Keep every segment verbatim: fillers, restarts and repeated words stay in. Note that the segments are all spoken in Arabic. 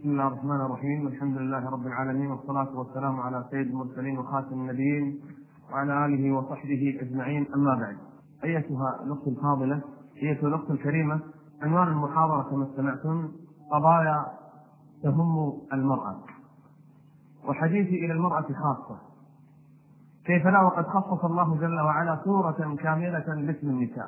بسم الله الرحمن الرحيم. الحمد لله رب العالمين، والصلاة والسلام على سيد المرسلين وخاتم النبيين وعلى آله وصحبه أجمعين. أما بعد، أيتها الأخت الفاضلة، أيتها الأخت الكريمة، عنوان المحاضرة كما استمعتم قضايا تهم المرأة، وحديثي إلى المرأة خاصة. كيف لا وقد خصص الله جل وعلا سورة كاملة باسم النساء،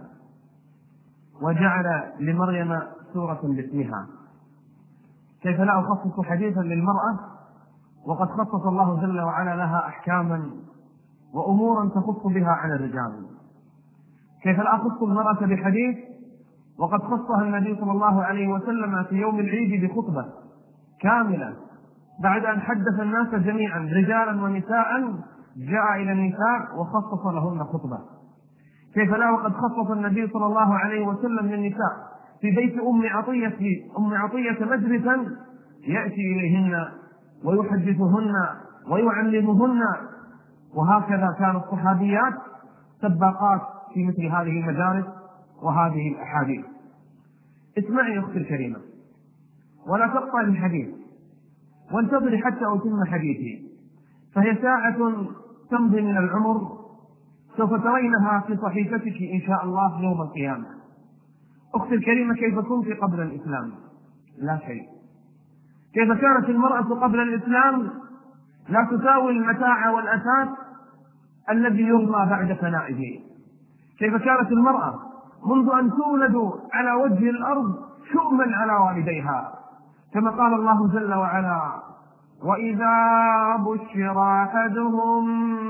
وجعل لمريم سورة باسمها. كيف لا أخصص حديثا للمرأة وقد خصص الله جل وعلا لها أحكاما وأمورا تخص بها عن الرجال. كيف لا أخص المرأة بحديث وقد خصها النبي صلى الله عليه وسلم في يوم العيد بخطبة كاملة بعد أن حدث الناس جميعا رجالا ونساء، جاء إلى النساء وخصص لهن خطبة. كيف لا وقد خصص النبي صلى الله عليه وسلم للنساء في بيت أم عطية أم عطية مجلسا يأتي إليهن ويحدثهن ويعلمهن. وهكذا كان الصحابيات سباقات في مثل هذه المجالس وهذه الأحاديث. اسمعي أختي الكريمة ولا تقطع الحديث، وانتظري حتى أتم حديثي، فهي ساعة تمضي من العمر سوف ترينها في صحيفتك إن شاء الله يوم القيامة. أختي الكريمة، كيف كنت قبل الإسلام؟ لا شيء. كيف كانت المرأة قبل الإسلام؟ لا تساوي المتاع والأثاث الذي يرمى بعد فنائه. كيف كانت المرأة منذ أن تولد على وجه الأرض شؤما على والديها، كما قال الله جل وعلا: وإذا بشر أحدهم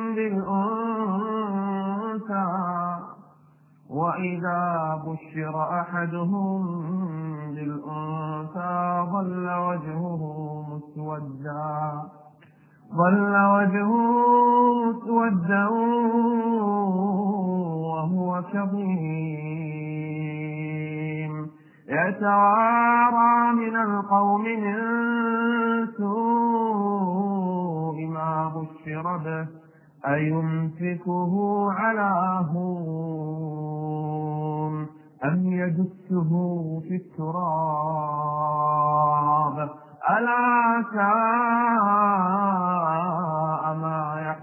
بالأنثى وإذا بشر أحدهم بالأنثى ظل وجهه مسودا ظل وجهه مسودا وهو كظيم يتوارى من القوم من سوء ما بشر به أيمسكه على هون أم يدسه في التراب ألا ساء ما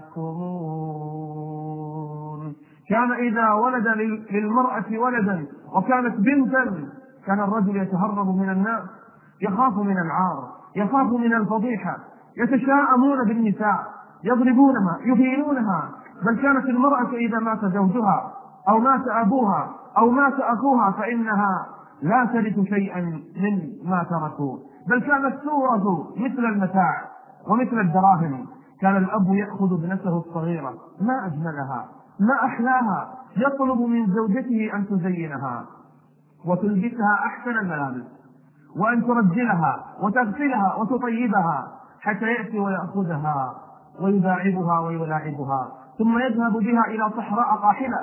يحكمون. كان إذا ولد للمرأة ولدا وكانت بنتا كان الرجل يتهرب من الناس، يخاف من العار، يخاف من الفضيحة، يتشاءمون بالنساء، يضربونها، يهينونها. بل كانت المرأة إذا مات زوجها أو مات أبوها أو مات أخوها فإنها لا ترث شيئا من ما تركوا، بل كانت تورث مثل المتاع ومثل الدراهم. كان الأب يأخذ ابنته الصغيرة، ما أجملها ما أحلاها، يطلب من زوجته أن تزينها وتلبسها أحسن الملابس، وأن ترجلها وتغسلها وتطيبها، حتى يأتي ويأخذها ويداعبها ويلاعبها، ثم يذهب بها إلى صحراء قاحلة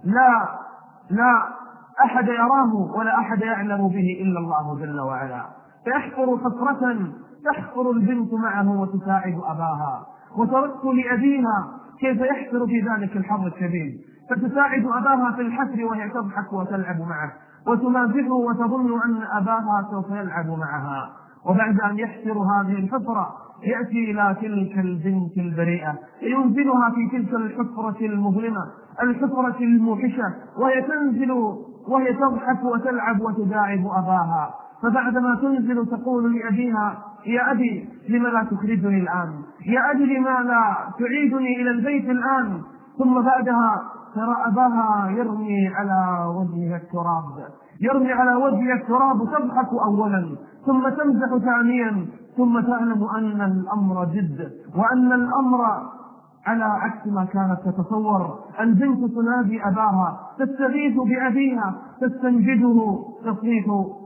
لا لا أحد يراه ولا أحد يعلم به إلا الله جل وعلا. فيحفر حفرة تحفر البنت معه وتساعد أباها، وترك لأبيها كيف يحفر في ذلك الحر الشديد، فتساعد أباها في الحفر وهي تضحك وتلعب معه وتمازحه وتظن أن أباها سوف يلعب معها. وبعد أن يحفر هذه الحفرة يأتي إلى تلك البنت البريئة ينزلها في تلك الحفرة المظلمة، الحفرة الموحشة، وهي تنزل وهي تضحك وتلعب وتداعب أباها. فبعدما تنزل تقول لأبيها: يا أبي لم لا تخرجني الآن؟ يا أبي لم لا تعيدني إلى البيت الآن؟ ثم بعدها ترى أباها يرمي على وجهها التراب يرمي على وجهها التراب تضحك أولا ثم تمزح ثانيا، ثم تعلم أن الأمر جد، وأن الأمر على عكس ما كانت تتصور. البنت تنادي أباها، تستغيث بأبيها، تستنجده، تصيح،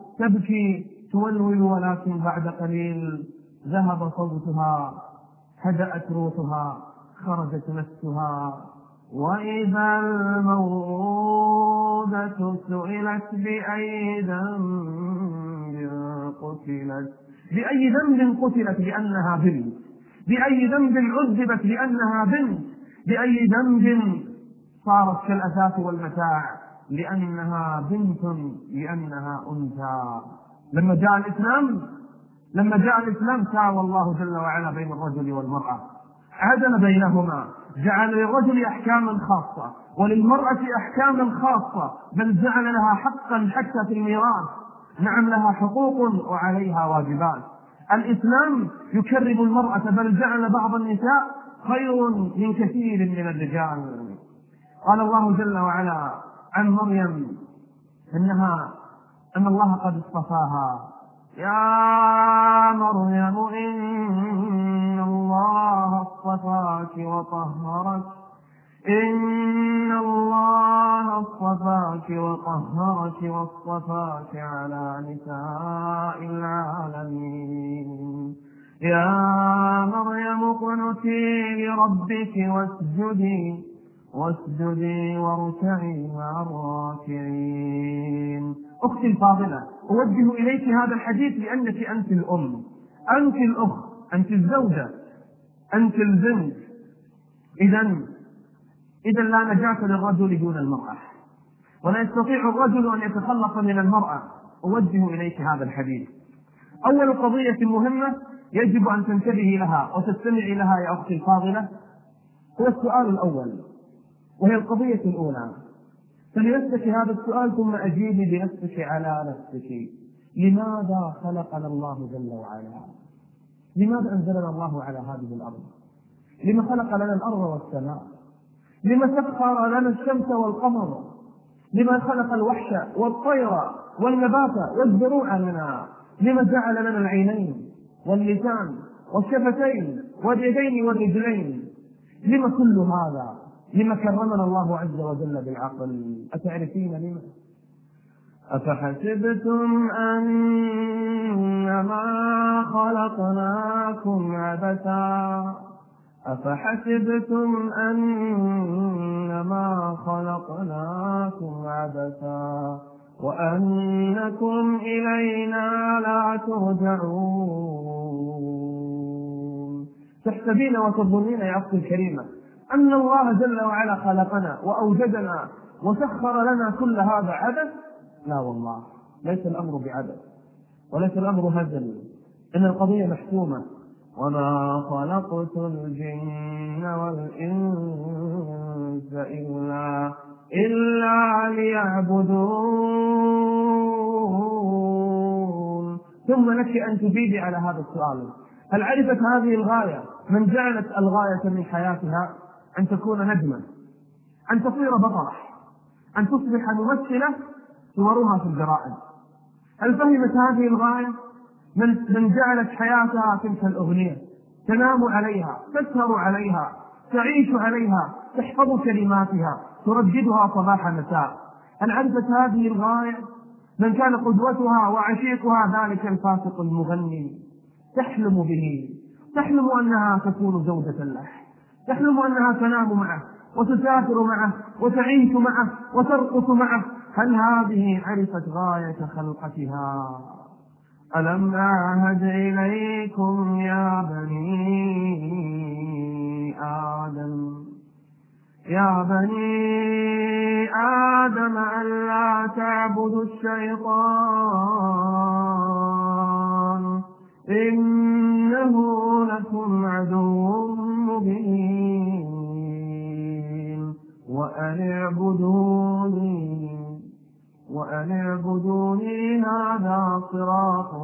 تبكي، تولول، ولكن بعد قليل ذهب صوتها، هدأت روحها، خرجت نفسها. وإذا الموءودة سئلت بأي ذنب قتلت بأي ذنب قتلت لأنها بنت، بأي ذنب عذبت لأنها بنت، بأي ذنب صارت كالأثاث والمتاع لأنها بنت، لأنها أنثى. لما جاء الإسلام لما جاء الإسلام ساوى الله جل وعلا بين الرجل والمرأة، عدل بينهما، جعل للرجل أحكاما خاصة وللمرأة أحكاما خاصة، بل جعل لها حقا حتى في الميراث. نعم لها حقوق وعليها واجبات. الإسلام يكرم المرأة، بل جعل بعض النساء خير من كثير من الرجال. قال الله جل وعلا عن مريم إنها أن الله قد اصطفاها: يا مريم إن الله اصطفاك وطهرك إن الله اصطفاك وطهرك واصطفاك على نساء العالمين. يا مريم اقنتي لربك واسجدي واسجدي واركعي مع الراكعين. أختي الفاضلة، أوجه إليك هذا الحديث لأنك أنت الأم، أنت الأخت، أنت الزوجة، أنت البنت. إذن إذن لا نجاة للرجل دون المرأة، ولا يستطيع الرجل أن يتخلص من المرأة. أوجه إليك هذا الحديث. أول قضية مهمة يجب أن تنتبهي لها وتستمعي لها يا أختي الفاضلة هو السؤال الأول، وهي القضية الأولى. فلنفسك هذا السؤال ثم أجيبي بنفسك على نفسك: لماذا خلقنا الله جل وعلا؟ لماذا أنزلنا الله على هذه الأرض؟ لما خلق لنا الأرض والسماء؟ لما سخر لنا الشمس والقمر؟ لما خلق الوحش والطير والنبات والزروع لنا؟ لما جعل لنا العينين واللسان والشفتين واليدين والرجلين؟ لما كل هذا؟ لما كرمنا الله عز وجل بالعقل؟ أتعرفين لما؟ أفحسبتم أنما خلقناكم عبثا أفحسبتم أنما خلقناكم عبثا وأنكم إلينا لا ترجعون. تحسبين وتظنين يا أختي الكريمة أن الله جل وعلا خلقنا وأوجدنا وسخر لنا كل هذا عبث؟ لا والله، ليس الأمر بعبث وليس الأمر هزل، إن القضية محسومة: وما خلقت الجن والإنس إلا إلا ليعبدون. ثم لك أن تجيبي على هذا السؤال: هل عرفت هذه الغاية من جعلت الغاية من حياتها أن تكون نجمة، أن تصير بطلة، أن تصبح ممثلة صورها في الجرائد؟ هل فهمت هذه الغاية من من جعلت حياتها تلك الأغنية، تنام عليها، تسهر عليها، تعيش عليها، تحفظ كلماتها، ترددها صباح مساء؟ هل عرفت هذه الغاية من كان قدوتها وعشيقها ذلك الفاسق المغني؟ تحلم به، تحلم أنها تكون زوجة له، تحلم أنها تنام معه وتسافر معه وتعيش معه وترقص معه. هل هذه عرفت غاية خلقتها؟ ألم أعهد إليكم يا بني آدم يا بني آدم ألا تعبدوا الشيطان إنه لكم عدو مبين وأن اعبدوني وأن اعبدوني هذا صراط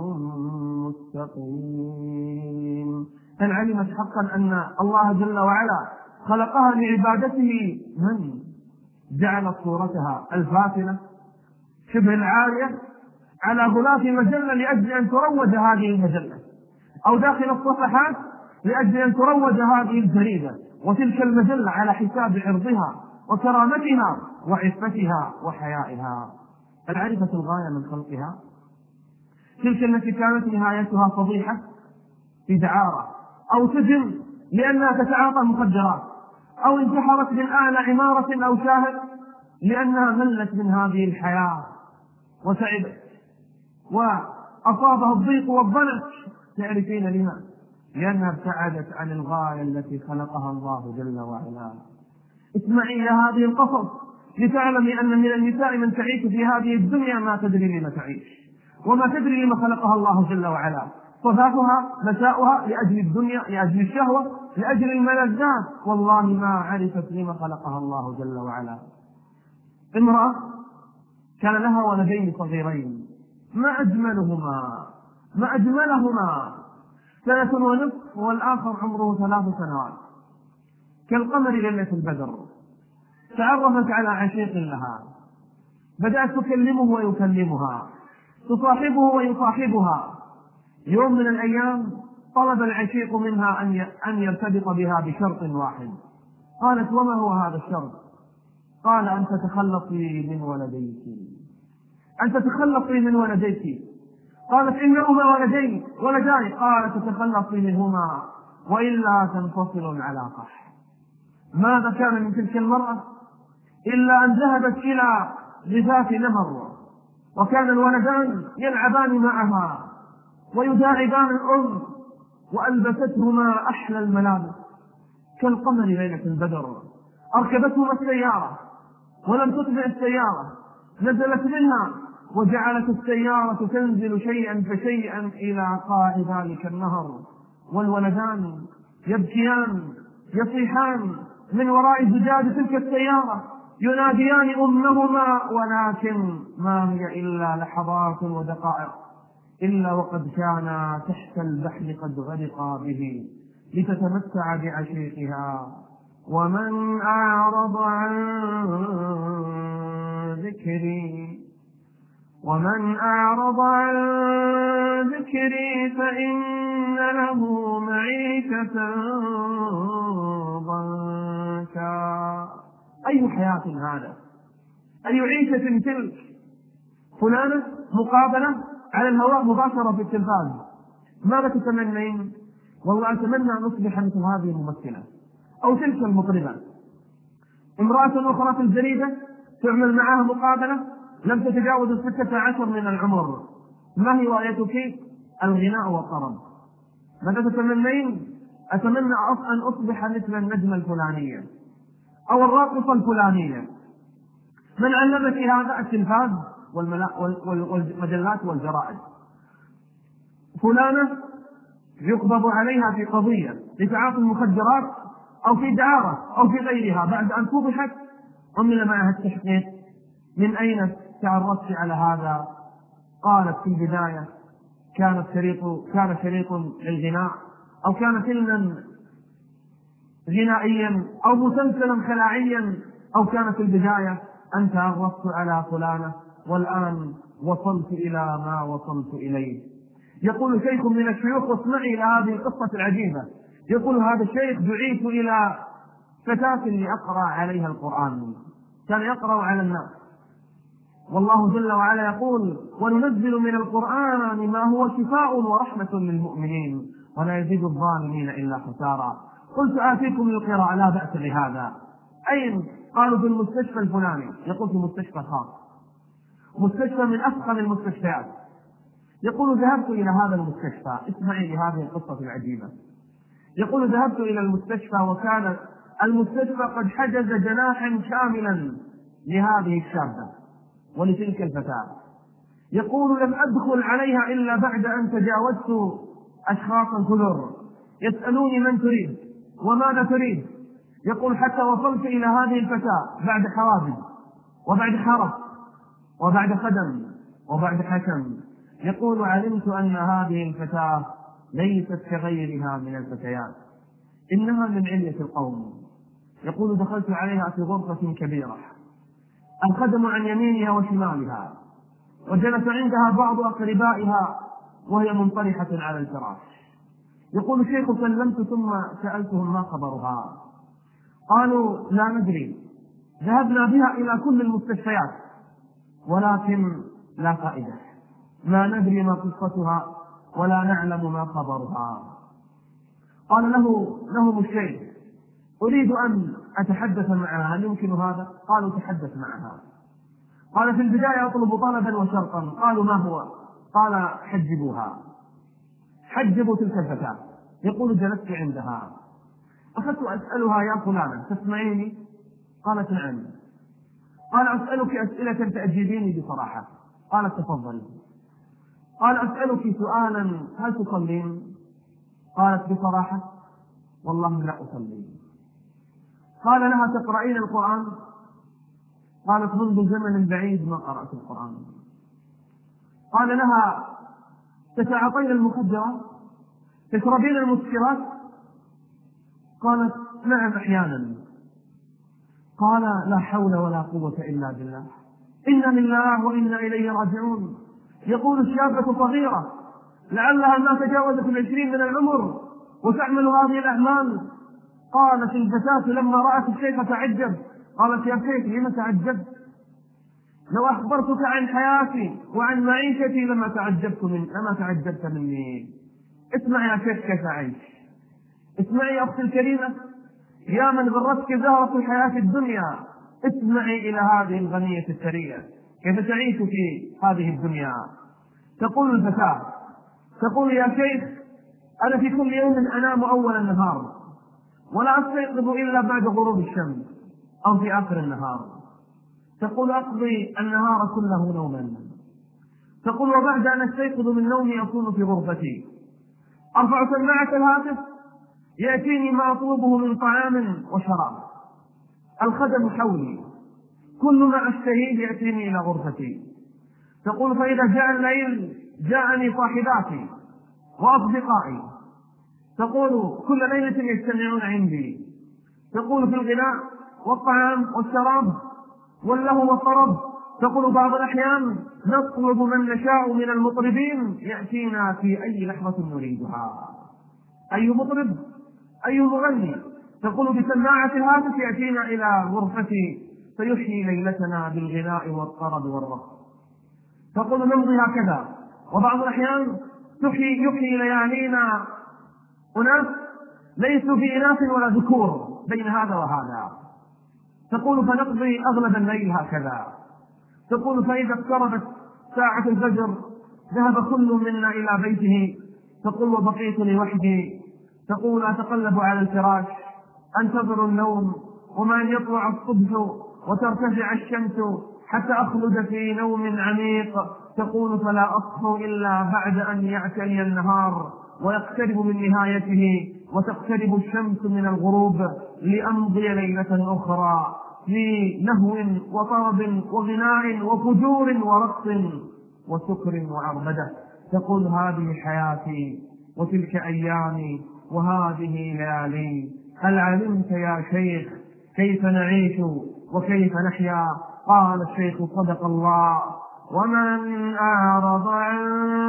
مستقيم. هل علمت حقا أن الله جل وعلا خلقها لعبادته؟ من جعل صورتها الفاتنة شبه العارية على غلاف مجلة لأجل أن تروج هذه المجلة، أو داخل الصفحات لأجل أن تروج هذه الجريدة وتلك المجلة على حساب عرضها وكرامتها وعفتها وحيائها؟ هل عرفت الغاية من خلقها؟ تلك التي كانت نهايتها فضيحة في دعارة، أو سجن لأنها تتعاطى مخدرات، أو انتحرت من أعلى عمارة أو شاهد لأنها ملت من هذه الحياة وتعبت وأصابها الضيق والضنك. تعرفين لما؟ لأنها ابتعدت عن الغاية التي خلقها الله جل وعلا. اسمعي إلى هذه القصص لتعلمي أن من النساء من تعيش في هذه الدنيا ما تدري لما تعيش وما تدري لما خلقها الله جل وعلا. صباحها مساؤها، لأجل الدنيا، لأجل الشهوة، لأجل الملذات، والله ما عرفت لما خلقها الله جل وعلا. امرأة كان لها ولدين صغيرين، ما أجملهما ما أجملهما سنة ونصف والآخر عمره ثلاث سنوات، كالقمر ليلة البدر. تعرفت على عشيق لها، بدأت تكلمه ويكلمها، تصاحبه ويصاحبها. يوم من الأيام طلب العشيق منها أن يرتبط بها بشرط واحد. قالت: وما هو هذا الشرط؟ قال: أن تتخلصي من ولديك، أن تتخلصي من ولديك. قالت: إنهما ولدين ولدان. قال: تتخلصي منهما وإلا تنفصل العلاقة. ماذا كان من تلك المرأة إلا أن ذهبت إلى غفاف نهر، وكان الولدان يلعبان معها ويداعبان الأم، وألبستهما أحلى الملابس كالقمر ليلة البدر. أركبتهما السيارة ولم تتبع السيارة، نزلت منها وجعلت السيارة تنزل شيئا فشيئا إلى قاع ذلك النهر، والولدان يبكيان يصيحان من وراء زجاج تلك السيارة، يناديان أمهما، ولكن ما هي إلا لحظات ودقائق إلا وقد كانا تحت البحر قد غرقا به لتتمتع بعشيقها. ومن أعرض عن ذكري ومن أعرض عن ذكري فإن له معيشة ضنكا. أي حياة هذا؟ أي عيشة تلك؟ فلانة مقابلة على الهواء مباشرة في التلفاز. ماذا تتمنين؟ والله أتمنى أن أصبح مثل هذه الممثلة أو تلك المطربة. امرأة أخرى في الجريدة تعمل معها مقابلة لم تتجاوز الستة عشر من العمر. ما هي رأيتك؟ الغناء والطرب. ماذا تتمنين؟ أتمنى أن أصبح مثل النجمة الفلانية أو الراقصة الفلانية. من علمك هذا؟ التلفاز والمجلات والجرائد. فلانة يقبض عليها في قضية لتعاطي المخدرات أو في دعارة أو في غيرها، بعد أن فضحت عمل معها التحقيق. من أين تعرفت على هذا؟ قالت: في البداية كان شريط كان شريط للغناء، أو كان فيلما غنائيا أو مسلسلا خلاعيا، أو كان في البداية أن تعرفت على فلانة والآن وصلت إلى ما وصلت إليه. يقول شيخ من الشيوخ، واسمعي إلى هذه القصة العجيبة، يقول هذا الشيخ: دعيت إلى فتاة لأقرأ عليها القرآن، كان يقرأ على الناس، والله جل وعلا يقول: وننزل من القرآن ما هو شفاء ورحمة للمؤمنين ولا يزيد الظالمين إلا خسارا. قلت: آتيكم القراءة، لا بأس بهذا. أين؟ قالوا: في المستشفى الفلاني. يقول: في مستشفى خاص، مستشفى من أفخم المستشفيات. يقول: ذهبت إلى هذا المستشفى. اسمعي لهذه القصة العجيبة. يقول: ذهبت إلى المستشفى وكان المستشفى قد حجز جناحا كاملا لهذه الشابة ولتلك الفتاة. يقول: لم أدخل عليها إلا بعد أن تجاوزت أشخاصا كثر يسألوني: من تريد وماذا تريد؟ يقول: حتى وصلت إلى هذه الفتاة بعد حوادث وبعد حرب وبعد خدم وبعد حكم. يقول: علمت أن هذه الفتاة ليست كغيرها من الفتيات، إنها من علية القوم. يقول: دخلت عليها في غرفة كبيرة، الخدم عن يمينها وشمالها، وجلس عندها بعض أقربائها وهي منطرحة على الفراش. يقول الشيخ: سلمت ثم سألتهم ما خبرها. قالوا: لا ندري، ذهبنا بها إلى كل المستشفيات ولكن لا فائدة، ما ندري ما قصتها ولا نعلم ما خبرها. قال له لهم الشيخ: أريد أن أتحدث معها، هل يمكن هذا؟ قالوا: تحدث معها. قال: في البداية أطلب طلبا وشرطا. قالوا: ما هو؟ قال: حجبوها. حجبوا تلك الفتاة. يقول: جلست عندها، أخذت أسألها: يا فلانة تسمعيني؟ قالت: نعم. قال: أسألك أسئلة تأجيبيني بصراحة. قالت: تفضلي. قال أسألك سؤالا، هل تصلين؟ قالت بصراحة والله لا أصلي. قال لها تقرأين القرآن؟ قالت منذ زمن بعيد ما قرأت القرآن. قال لها تتعاطين المخدرات؟ تشربين المسكرات؟ قالت نعم أحيانا. قال لا حول ولا قوة إلا بالله، إنا لله وإنا إليه راجعون. يقول الشابة صغيرة لعلها ما تجاوزت العشرين من العمر وتعمل هذه الأعمال. قالت الفتاة لما رأت الشيخ تعجب، قالت يا شيخ لما تعجبت؟ لو أخبرتك عن حياتي وعن معيشتي لما تعجبت من لما تعجبت مني. اسمع يا شيخ كيف أعيش، اسمعي يا أختي الكريمة يا من غرتك زهرة الحياة الدنيا، اسمعي إلى هذه الغنية الثرية كيف تعيش في هذه الدنيا. تقول الفتاة، تقول يا شيخ أنا في كل يوم أنام أول النهار ولا أستيقظ إلا بعد غروب الشمس أو في آخر النهار. تقول أقضي النهار كله نوما. تقول وبعد أن أستيقظ من نومي أكون في غرفتي، أرفع سماعة الهاتف يأتيني ما أطلبه من طعام وشراب، الخدم حولي، كل ما أشتهيه يأتيني إلى غرفتي. تقول فإذا جاء الليل جاءني صاحباتي وأصدقائي، تقول كل ليلة يجتمعون عندي. تقول في الغناء والطعام والشراب واللهو والطرب. تقول بعض الأحيان نطلب من نشاء من المطربين يأتينا في أي لحظة نريدها، أي مطرب أي مغني. تقول بسماعة الهاتف يأتينا إلى غرفتي فيحيي ليلتنا بالغناء والطرب والرقص. تقول نمضي هكذا، وبعض الأحيان يحيي, يحيي ليالينا أناس ليسوا في إناث ولا ذكور بين هذا وهذا. تقول فنقضي أغلب الليل هكذا. تقول فإذا اقتربت ساعة الفجر ذهب كل منا إلى بيته. تقول وبقيت لوحدي. تقول أتقلب على الفراش أنتظر النوم وما أن يطلع الصبح وترتفع الشمس حتى أخلد في نوم عميق. تقول فلا أصحو إلا بعد أن يعتلي النهار ويقترب من نهايته وتقترب الشمس من الغروب لأمضي ليلة أخرى في لهو وطرب وغناء وفجور ورقص وسكر وعربدة. تقول هذه حياتي وتلك أيامي وهذه ليالي. هل علمت يا شيخ كيف نعيش وكيف نحيا؟ قال الشيخ صدق الله. ومن أعرض عن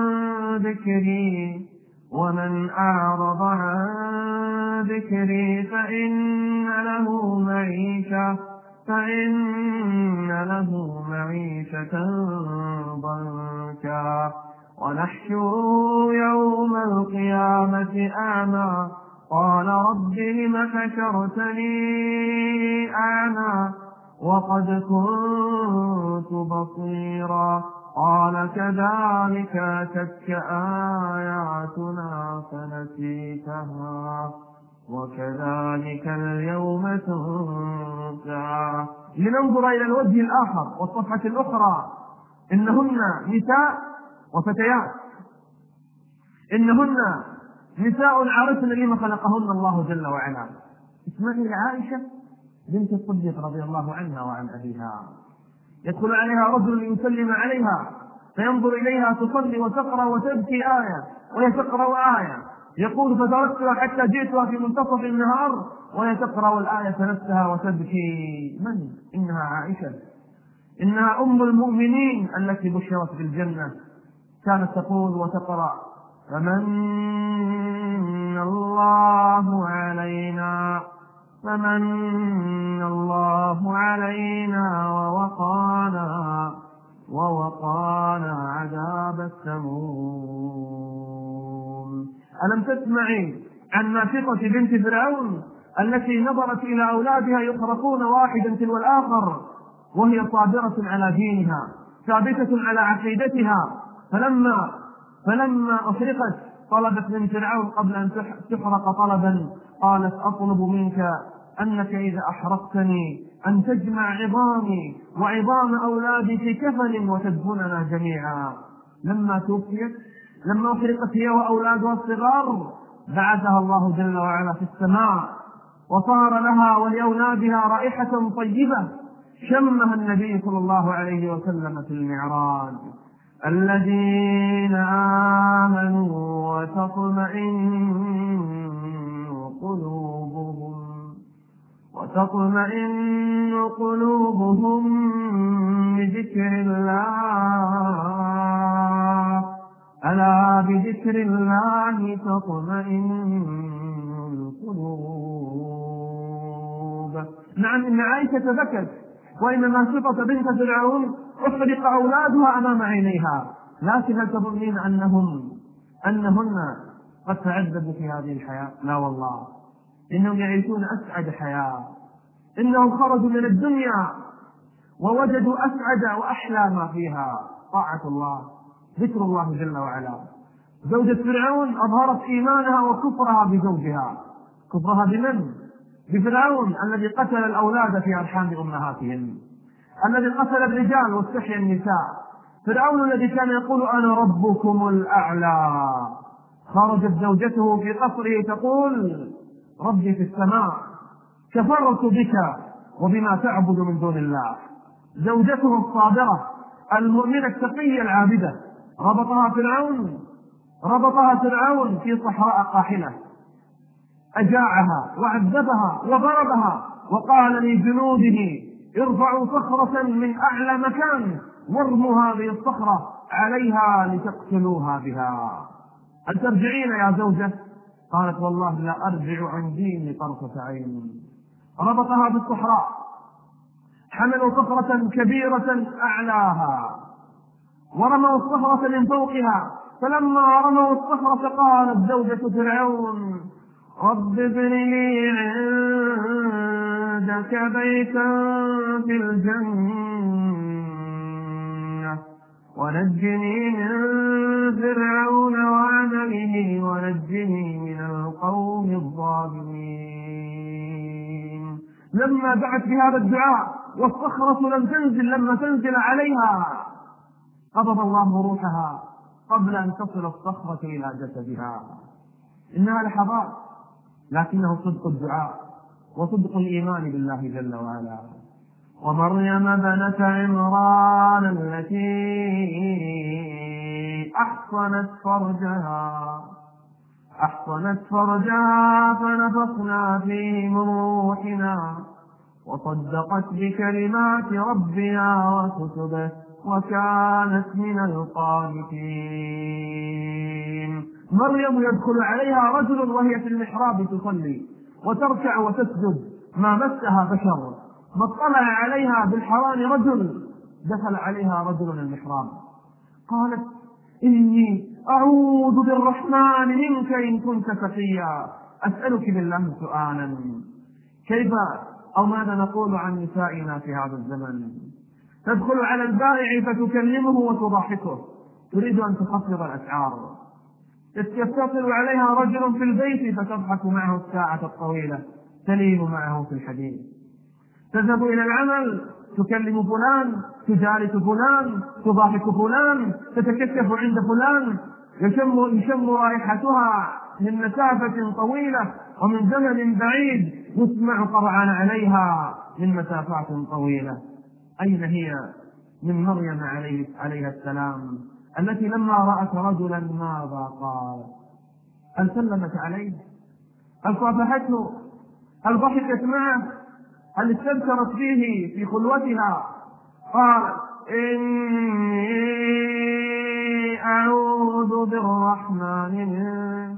ذكري ومن أعرض عن ذكري فإن له معيشة فإن له معيشة ضنكا ونحشره يوم القيامة أعمى قال رب لم حشرتني أعمى وقد كنت بصيرا قال كذلك أتتك آياتنا فنسيتها وكذلك اليوم تنسى. لننظر إلى الوجه الآخر والصفحة الأخرى. إنهن نساء وفتيات، إنهن نساء عرفن لما خلقهن الله جل وعلا. اسمعي عائشة بنت الصديق رضي الله عنها وعن أبيها، يدخل عليها رجل يسلم عليها فينظر إليها تصلي وتقرأ وتبكي آية وهي تقرأ آية، يقول فتركتها حتى جئتها في منتصف النهار وهي تقرأ الآية نفسها وتبكي. من؟ إنها عائشة، إنها أم المؤمنين التي بشرت بالجنة. كانت تقول وتقرأ فمن الله علينا فمن الله علينا ووقانا ووقانا عذاب السموم. ألم تسمعي عن نافقة بنت فرعون التي نظرت إلى أولادها يخرقون واحدا تلو الآخر وهي صابرة على دينها ثابتة على عقيدتها، فلما فلما أحرقت طلبت من فرعون قبل أن تحرق طلبا، قالت أطلب منك أنك إذا أحرقتني أن تجمع عظامي وعظام أولادي في كفن وتدفننا جميعا. لما توفيت، لما أحرقت هي وأولادها الصغار، بعثها الله جل وعلا في السماء، وصار لها ولأولادها رائحة طيبة شمها النبي صلى الله عليه وسلم في المعراج. الذين آمنوا وتطمئن قلوبهم وتطمئن قلوبهم بذكر الله، ألا بذكر الله تطمئن القلوب. نعم، إن عائشة بكت وإنما شفت بنت فرعون أحرق أولادها أمام عينيها، لكن هل تظنين أنهم أنهن قد تعذبوا في هذه الحياة؟ لا والله، إنهم يعيشون أسعد حياة. إنهم خرجوا من الدنيا ووجدوا أسعد وأحلى ما فيها طاعة الله، ذكر الله جل وعلا. زوجة فرعون أظهرت إيمانها وكفرها بزوجها. كفرها بمن؟ بفرعون الذي قتل الأولاد في أرحام أمهاتهم، الذي قتل الرجال واستحيا النساء. فرعون الذي كان يقول أنا ربكم الأعلى، خرجت زوجته في قصره تقول ربي في السماء، كفرت بك وبما تعبد من دون الله. زوجته الصابرة المؤمنة التقية العابدة ربطها فرعون ربطها فرعون في صحراء قاحلة، أجاعها وعذبها وضربها، وقال لجنوده ارفعوا صخرة من أعلى مكان وارموا هذه الصخرة عليها لتقتلوها بها. هل ترجعين يا زوجة؟ قالت والله لا أرجع عن ديني طرفة عين. ربطها بالصحراء، حملوا صخرة كبيرة أعلاها ورموا الصخرة من فوقها، فلما رموا الصخرة قالت زوجة فرعون رب ابن لي عندك بيتا في الجنة ونجني من فرعون وعمله ونجني من القوم الظالمين. لما دعت بهذا الدعاء والصخرة لم تنزل لما تنزل عليها قبض الله روحها قبل أن تصل الصخرة إلى جسدها. إنها لحظات، لكنه صدق الدعاء وصدق الإيمان بالله جل وعلا. ومريم بنت عمران التي أحصنت فرجها أحصنت فرجها فنفخنا فيه من روحنا وصدقت بكلمات ربها وكتبه وكانت من القانتين. مريم يدخل عليها رجل وهي في المحراب تصلي وتركع وتسجد، ما مسها بشر، ما اطلع عليها بالحرام رجل. دخل عليها رجل المحراب، قالت إني أعوذ بالرحمن منك إن كنت تقيا. أسألك بالله سؤالا، كيف أو ماذا نقول عن نسائنا في هذا الزمن؟ تدخل على البائع فتكلمه وتضحكه، تريد أن تخفض الأسعار. يتصل عليها رجل في البيت فتضحك معه الساعة الطويلة، تلين معه في الحديث. تذهب إلى العمل تكلم فلان، تجالس فلان، تضاحك فلان، تتكشف عند فلان، يشم, يشم رائحتها من مسافة طويلة ومن زمن بعيد، يسمع طبعا عليها من مسافات طويلة. أين هي من مريم عليه عليها السلام التي لما رأت رجلا ماذا قال؟ هل سلمت عليه؟ هل صافحته؟ هل ضحكت معه؟ هل استبشرت به في خلوتها؟ قال إني أعوذ بالرحمن منك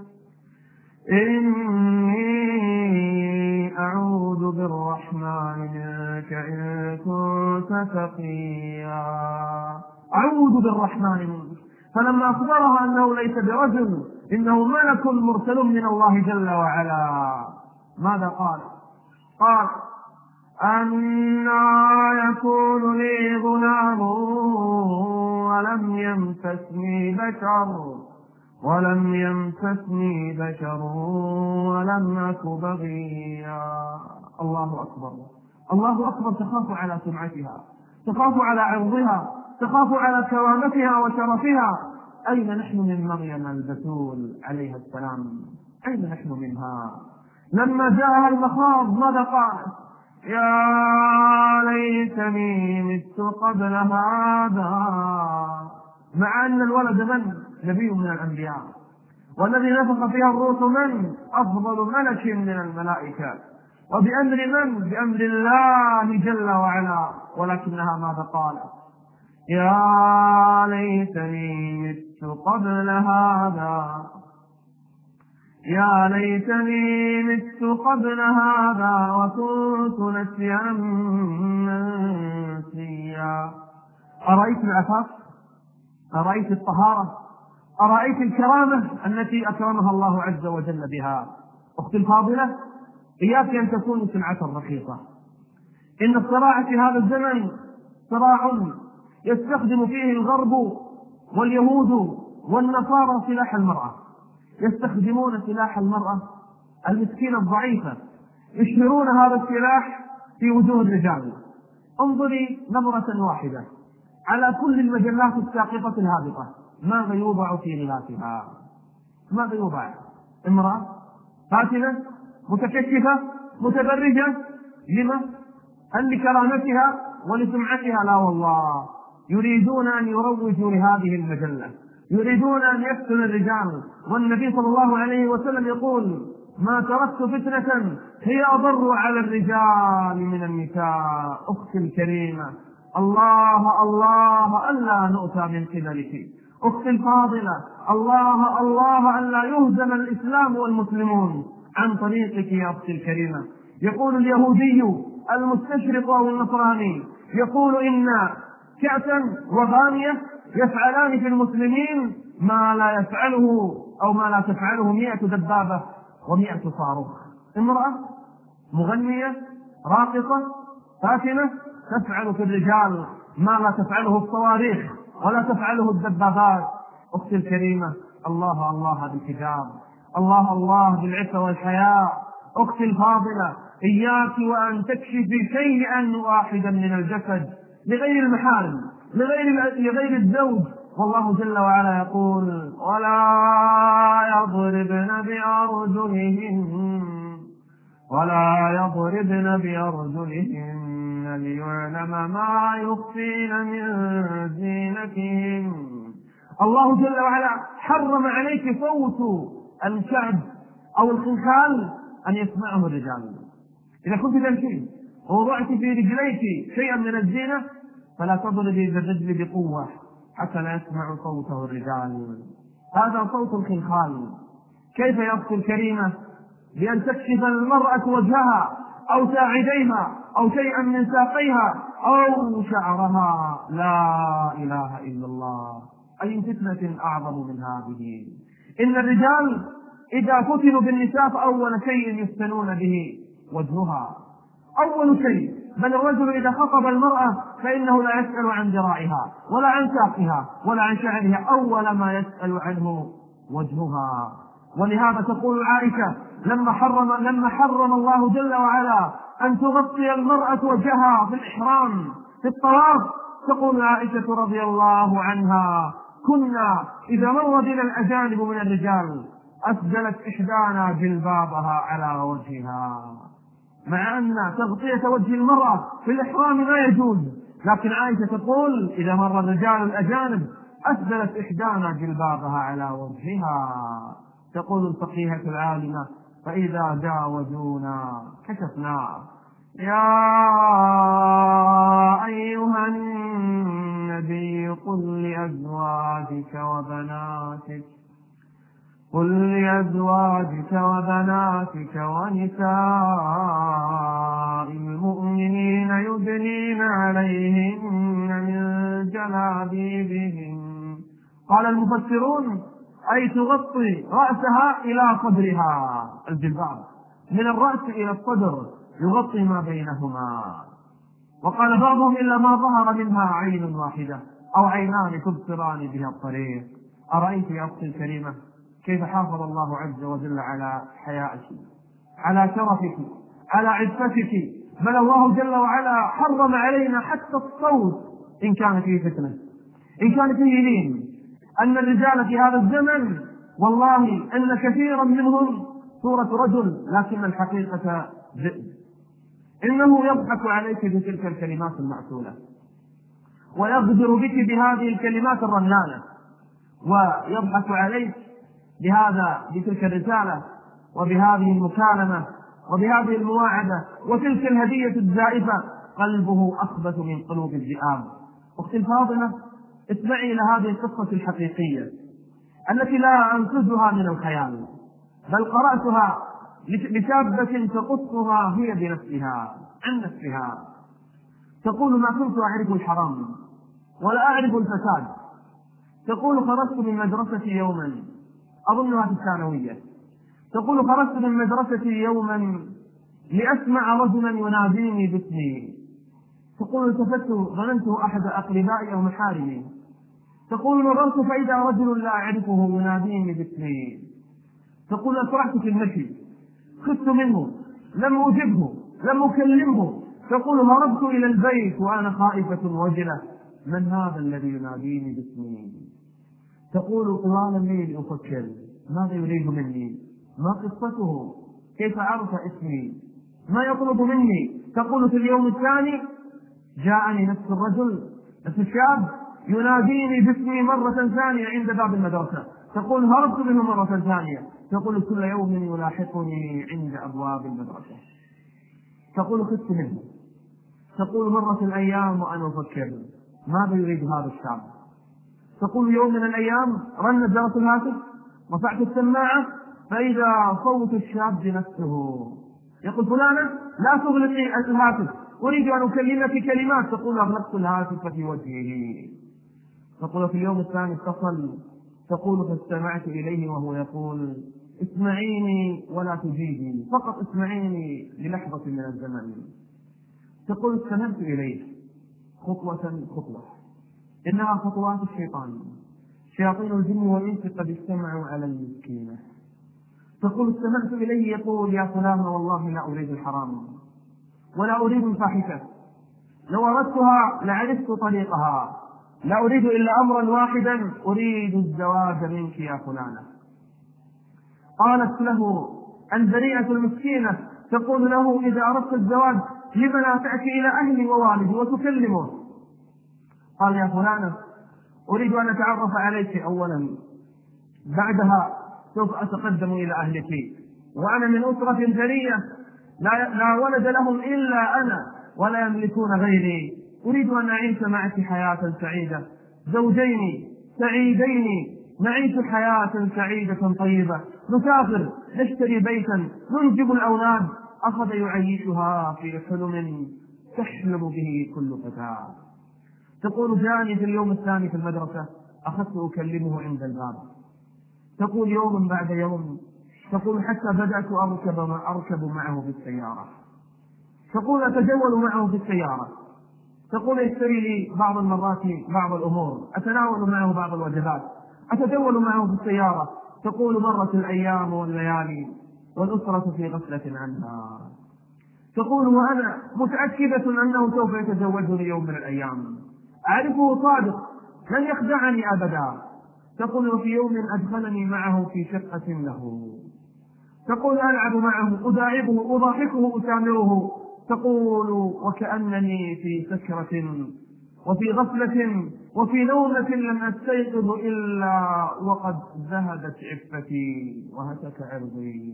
إني أعوذ بالرحمن منك إن كنت تقيا. أعوذ بالرحمن منك. فلما أخبرها أنه ليس برجل، إنه ملك مرسل من الله جل وعلا، ماذا قال؟ قال أنى يكون لي غلام ولم يمسسني بشر ولم يمسسني بشر ولم أك بغيا. الله أكبر، الله أكبر. تخاف على سمعتها، تخاف على عرضها، تخاف على كرامتها وشرفها. أين نحن من مريم البتول عليها السلام؟ أين نحن منها؟ لما جاءها المخاض ماذا قالت؟ يا ليتني مت قبل هذا. مع أن الولد من؟ نبي من الأنبياء، والذي نفخ فيها الروح من؟ أفضل ملك من الملائكة، وبأمر من؟ بأمر الله جل وعلا. ولكنها ماذا قالت؟ يا ليتني مت قبل هذا، يا ليتني مت قبل هذا وكنت نسيا منسيا. أرأيت العفاف؟ أرأيت الطهارة؟ أرأيت الكرامة التي أكرمها الله عز وجل بها؟ أختي الفاضلة، إياك أن تكون سمعة رخيصة. إن الصراع في هذا الزمن صراع يستخدم فيه الغرب واليهود والنصارى سلاح المرأة. يستخدمون سلاح المرأة المسكينة الضعيفة، يشهرون هذا السلاح في وجوه الرجال. انظري نظرة واحدة على كل المجلات الساقطة الهابطة، ماذا يوضع في غلافها؟ ماذا يوضع؟ امرأة فاتنة متكشفة متبرجة. لما؟ هل لكرامتها ولسمعتها؟ لا والله، يريدون أن يروجوا لهذه المجلة، يريدون أن يفتنوا الرجال. والنبي صلى الله عليه وسلم يقول: ما تركت فتنة هي أضر على الرجال من النساء. أختي الكريمة، الله الله ألا نؤتى من قبلك. أختي الفاضلة، الله الله ألا يهزم الإسلام والمسلمون عن طريقك يا أختي الكريمة. يقول اليهودي المستشرق أو النصراني، يقول إن كأسا وغانية يفعلان في المسلمين ما لا يفعله أو ما لا تفعله مئة دبابة ومئة صاروخ. امرأة مغنية راقصة فاتنة تفعل في الرجال ما لا تفعله الصواريخ ولا تفعله الدبابات. أختي الكريمة، الله الله بالحجاب، الله الله بالعفة والحياء. أختي الفاضلة، إياك وأن تكشفي شيئا واحدا من الجسد لغير المحارم، لغير لغير الزوج. والله جل وعلا يقول: ولا يضربن بأرجلهن ولا يضربن بأرجلهن ليعلم ما يخفين من زينتهن. الله جل وعلا حرم عليك صوت الشعب أو الخنخال أن يسمعه الرجال. إذا كنت تمشي ووضعت في رجليك شيئا من الزينة فلا تضربي بالرجل بقوة حتى لا يسمع صوته الرجال. هذا صوت الخنخال. كيف يا أختي الكريمة بأن تكشف المرأة وجهها أو ساعديها أو شيئا من ساقيها أو شعرها؟ لا إله إلا الله، أي فتنة أعظم من هذه. إن الرجال إذا فتنوا بالنساء فأول شيء يفتنون به وجهها، أول شيء. بل الرجل إذا خطب المرأة فإنه لا يسأل عن ذراعها ولا عن ساقها ولا عن شعرها، أول ما يسأل عنه وجهها. ولهذا تقول عائشة لما حرم لما حرم الله جل وعلا أن تغطي المرأة وجهها في الإحرام في الطواف، تقول عائشة رضي الله عنها: كنا إذا مر بنا الأجانب من الرجال أسدلت إحدانا جلبابها على وجهها. مع أن تغطية وجه المرأة في الإحرام لا يجوز، لكن عائشة تقول إذا مر الرجال الأجانب أسدلت إحدانا جلبابها على وجهها. تقول الفقيهة العالمة: فإذا جاوزونا كشفنا. يا أيها النبي قل لأزواجك وبناتك قل لأزواجك وبناتك ونساء المؤمنين يدنين عليهن من جلابيبهن. قال المفسرون: أي تغطي رأسها إلى صدرها، الجلباب من الرأس إلى الصدر يغطي ما بينهما. وقال بعضهم: إلا ما ظهر منها عين واحدة أو عينان تبصران بها الطريق. أرأيت يا أختي الكريمة كيف حافظ الله عز وجل على حيائك، على شرفك، على عفتك، بل الله جل وعلا حرم علينا حتى الصوت إن كان فيه فتنة، إن كان فيه لين. أن الرجال في هذا الزمن والله أن كثيرا منهم صورة رجل لكن الحقيقة ذئب. إنه يضحك عليك بتلك الكلمات المعسولة، ويغدر بك بهذه الكلمات الرنانة، ويضحك عليك بهذا بتلك الرسالة وبهذه المكالمة وبهذه المواعدة وتلك الهدية الزائفة. قلبه أخبث من قلوب الذئاب. أختي الفاضلة، اسمعي إلى هذه القصة الحقيقية التي لا أنقذها من الخيال، بل قرأتها لشابة تقصها هي بنفسها عن نفسها. تقول: ما كنت أعرف الحرام ولا أعرف الفساد. تقول: خرجت من مدرستي يوما، أظنها في الثانوية. تقول: خرجت من مدرستي يوما لأسمع رجلا يناديني باسمي. تقول: التفت ظننته أحد أقربائي أو محارمي. تقول: نظرت فإذا رجل لا أعرفه يناديني باسمي. تقول: أسرعت في المشي، خفت منه، لم أجبه، لم أكلمه. تقول: هربت إلى البيت وأنا خائفة وجلة، من هذا الذي يناديني باسمي؟ تقول: طوال الليل أفكر ماذا يريد مني، ما قصته، كيف عرف اسمي، ما يطلب مني. تقول: في اليوم الثاني جاءني نفس الرجل، نفس الشاب، يناديني باسمي مرة ثانية عند باب المدرسة. تقول: هربت منه مرة ثانية. تقول: كل يوم يلاحقني عند أبواب المدرسة. تقول: خفت منه. تقول: مرت الأيام وأنا أفكر ماذا يريد هذا الشاب. تقول: يوم من الأيام رن جرس الهاتف، رفعت السماعة فإذا صوت الشاب نفسه يقول: فلانة لا تغلقي الهاتف، أريد أن أكلمك كلمات. تقول: أغلقت الهاتف في وجهه. تقول: في اليوم الثاني اتصل. تقول: فاستمعت إليه وهو يقول: اسمعيني ولا تجيبي، فقط اسمعيني للحظة من الزمن. تقول: استمعت إليه خطوة خطوة، إنها خطوات الشيطان، شياطين الجن والإنس قد اجتمعوا على المسكينة. تقول: استمعت إليه يقول: يا فلانة والله لا أريد الحرام ولا أريد الفاحشة، لو أردتها لعرفت طريقها، لا أريد إلا أمرا واحدا، أريد الزواج منك يا فلانة. قالت له البريئة المسكينة، تقول له: إذا أردت الزواج لم لا تأتي إلى أهلي ووالدي وتكلمه؟ قال: يا فلانة أريد أن أتعرف عليك أولا، بعدها سوف أتقدم إلى أهلك، وأنا من أسرة ثرية لا, لا ولد لهم إلا أنا ولا يملكون غيري، أريد أن أعيش معك حياة سعيدة، زوجين سعيدين نعيش حياة سعيدة طيبة، نسافر، نشتري بيتا، ننجب الأولاد. أخذ يعيشها في حلم تحلم به كل فتاة. تقول: جاءني في اليوم الثاني في المدرسة، أخذت أكلمه عند الباب. تقول: يوم بعد يوم. تقول: حتى بدأت أركب, أركب معه في السيارة. تقول: أتجول معه في السيارة. تقول: يشتري لي بعض المرات بعض الأمور، أتناول معه بعض الوجبات، أتجول معه في السيارة. تقول: مرت الأيام والليالي والأسرة في غفلة عنها. تقول: وأنا متأكدة أنه سوف يتزوجني يوم من الأيام، أعرفه صادق لن يخدعني أبدا. تقول: وفي يوم أدخلني معه في شقة له. تقول: ألعب معه، أداعبه، أضاحكه، أسامره. تقول: وكأنني في سكرة وفي غفلة وفي نومة لم أستيقظ إلا وقد ذهبت عفتي وهتك عرضي.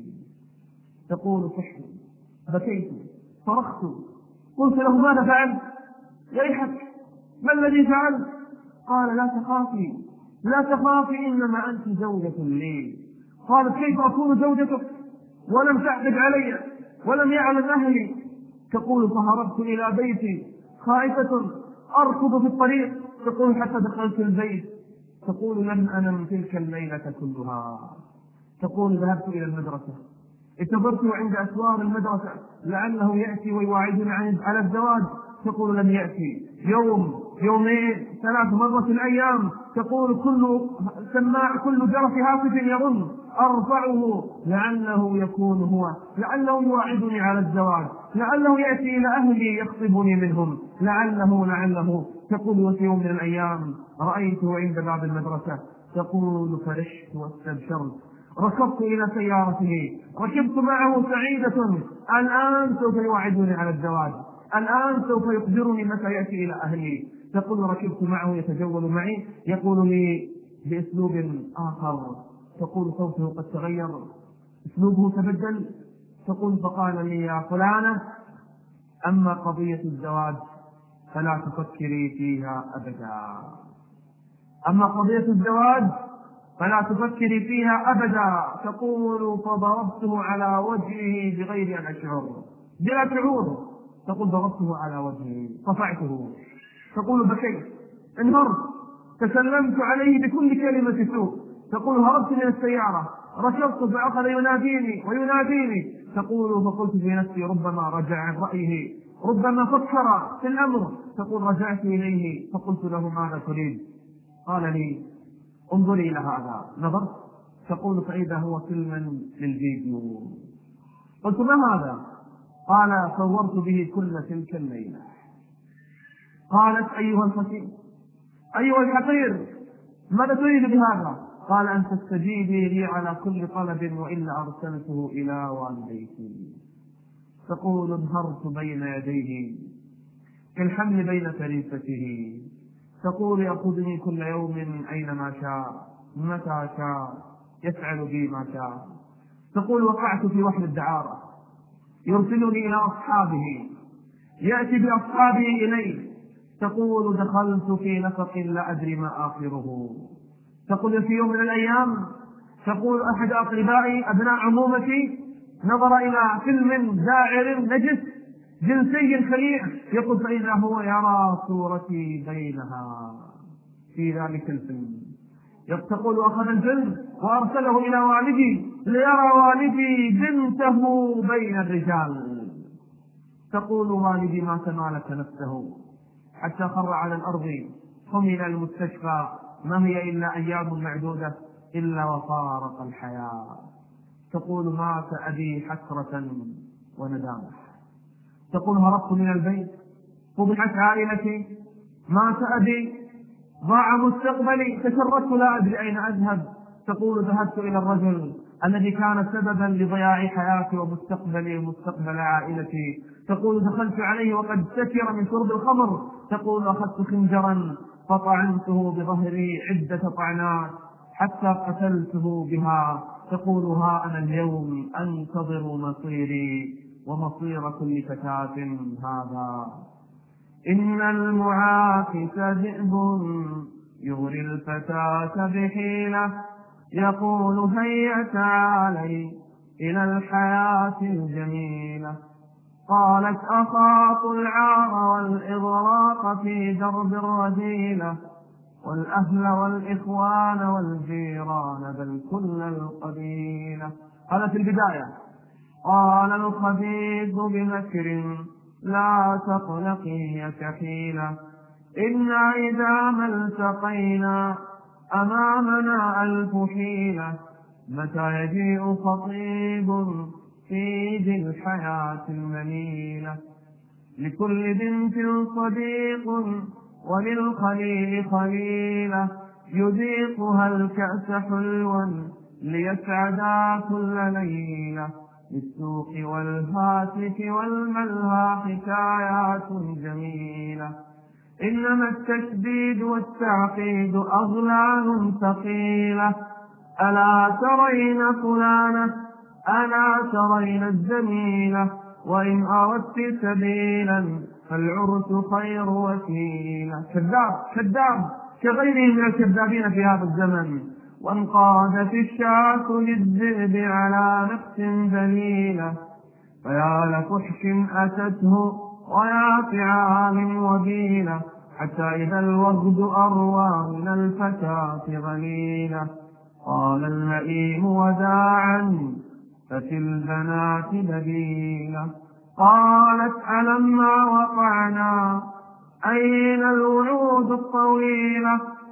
تقول: صحت، بكيت، صرخت، قلت له: ماذا فعلت؟ ويحك، ما الذي فعلت؟ قال: لا تخافي، لا تخافي، إنما أنت زوجة لي. قالت: كيف أكون زوجتك ولم تعتد علي ولم يعلم أهلي؟ تقول: فهربت إلى بيتي خائفة أركض في الطريق. تقول: حتى دخلت البيت. تقول: لم أنم تلك الليلة كلها. تقول: ذهبت إلى المدرسة، انتظرت عند أسوار المدرسة لعله يأتي ويواعدني على الزواج. تقول: لم يأتي. يوم، يومين، ثلاث، مرة الأيام. تقول: كل سماع كل جرس هاتف يظن أرفعه لعله يكون هو، لعله يوعدني على الزواج، لعله يأتي إلى أهلي يخطبني منهم، لعله لعله تقول وفي يوم من الأيام رأيته عند باب المدرسة، تقول فرحت واستبشرت، ركبت إلى سيارته، ركبت معه سعيدة، الآن سوف يوعدني على الزواج، الآن سوف يخبرني متى يأتي إلى أهلي. تقول ركبت معه يتجول معي، يقول لي بأسلوب آخر، تقول صوته قد تغير، أسلوبه تبدل، تقول فقال لي يا فلانة أما قضية الزواج فلا تفكري فيها أبدا، أما قضية الزواج فلا تفكري فيها أبدا. تقول فضربته على وجهه بغير أن أشعر، بلا شعور، تقول ضربته على وجهه صفعته، تقول بكيت انهرت، تسلمت عليه بكل كلمة سوء، تقول هربت من السيارة، ركضت فأخذ يناديني ويناديني، تقول فقلت في نفسي ربما رجع عن رأيه، ربما فكر في الأمر، تقول رجعت إليه فقلت له ماذا تريد؟ قال لي انظري إلى هذا، نظرت، تقول فإذا هو فيلم للفيديو، قلت ما هذا؟ قال صورت به كل تلك الليلة. قالت أيها الحكيم أيها الحقير ماذا تريد بهذا؟ قال أن تستجيبي لي على كل طلب وإلا أرسلته إلى والديك. تقول انهرت بين يديه كالحمل بين فريسته، تقول يأخذني كل يوم أينما شاء متى شاء يفعل بي ما شاء. تقول وقعت في وحل الدعارة، يرسلني إلى أصحابه، يأتي بأصحابه إليه. تقول دخلت في نفق لا أدري ما آخره. تقول في يوم من الأيام، تقول أحد أقربائي أبناء عمومتي نظر إلى فيلم داعر نجس جنسي خليع، يقول فإذا هو يرى صورتي بينها في ذلك الفيلم. تقول أخذ الفيلم وأرسله إلى والدي ليرى والدي بنته بين الرجال. تقول والدي ما تمالك نفسه حتى خر على الأرض، حمل المستشفى، ما هي إلا أيام معدودة إلا وفارق الحياة. تقول مات أبي حسرة وندامة. تقول هربت من البيت، فضحت عائلتي، مات أبي، ضاع مستقبلي، تشردت لا أدري أين أذهب. تقول ذهبت إلى الرجل الذي كان سببا لضياع حياتي ومستقبلي ومستقبل عائلتي. تقول دخلت عليه وقد سكر من شرب الخمر. تقول أخذت خنجرا فطعنته بظهري عدة طعنات حتى قتلته بها. تقول ها أنا اليوم أنتظر مصيري ومصير كل فتاة هذا. إن المعاكس ذئب يغري الفتاة بحيلة، يقول هيا تعالي إلى الحياة الجميلة. قالت أخاف العار والإغراق في درب الرذيلة، والأهل والإخوان والجيران بل كل القبيلة. قالت البداية قال الخبيث بمكر لا تقلقي يا كحيلة، إنا إذا ما التقينا أمامنا ألف حيلة، متى يجيء خطيب في ذي الحياة المنيلة. لكل بنت صديق وللخليل خليلة، يذيقها الكأس حلوا ليسعدا كل ليلة. للسوق والهاتف والملهى حكايات جميلة، إنما التشديد والتعقيد أغلال ثقيلة. ألا ترين فلانة ألا ترين الزميلة، وإن أردت سبيلا فالعرس خير وسيلة. كذاب كذاب كغيره من الكذابين في هذا الزمن. وانقادت الشاة للذئب على نفس ذليلة، فيا لفحش أتته ويا فعال وبيلة، حتى إذا الوغد أروى من الفتاة غليلة. قال اللئيم وداعا ففي البنات بديلة. قالت ألما وقعنا أين الوعود الطويلة،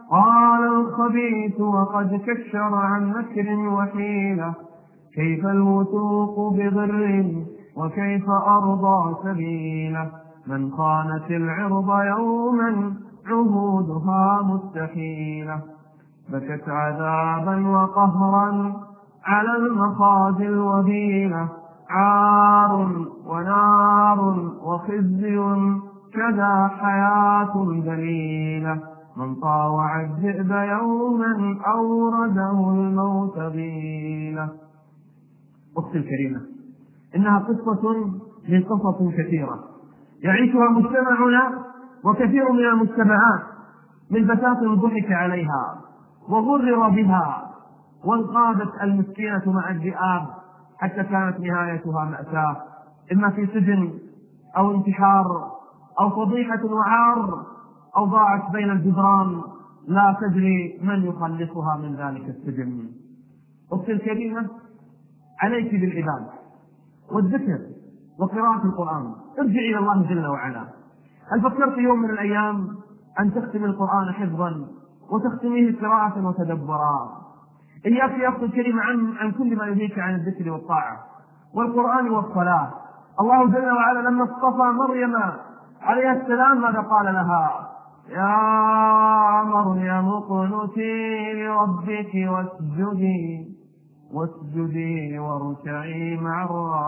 قال الخبيث وقد كشر عن مكر وحيلة كيف الوثوق بضر وكيف أرضى سبيله من خانت العرض يوما عهودها مستحيلة بكت عذابا وقهرا على المخازي الوبيلة عار ونار وخزي كذا حياة ذليلة من طاوع الذئب يوما أورده الموت غيلة. أختي الكريمة، إنها قصة من قصص كثيرة يعيشها مجتمعنا وكثير من المجتمعات من بساط ضحك عليها وغرر بها وانقادت المسكينة مع الذئاب حتى كانت نهايتها مأساة، إما في سجن أو انتحار أو فضيحة وعار أو ضاعت بين الجدران لا تدري من يخلصها من ذلك السجن. أختي الكريمة، عليك بالعبادة والذكر وقراءة القرآن، ارجعي إلى الله جل وعلا. هل فكرت يوم من الأيام أن تختم القرآن حفظا وتختميه قراءة وتدبرا؟ إياك يا أختي الكريمة عن, عن كل ما يلهيك عن الذكر والطاعة والقرآن والصلاة. الله جل وعلا لما اصطفى مريم عليها السلام ماذا قال لها؟ يا مريم اقنتي لربك واسجدي واسجدي واركعي مع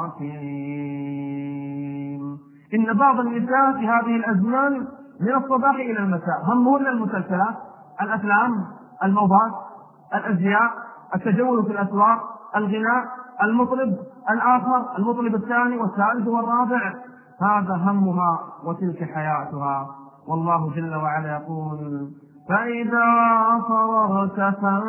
الراكعين. إن بعض النساء في هذه الأزمان من الصباح إلى المساء همهن المسلسلات، الأفلام، الموضات، الأزياء، التجول في الأسواق، الغناء، المطرب الآخر، المطرب الثاني والثالث والرابع، هذا همها وتلك حياتها. والله جل وعلا يقول فإذا فرغت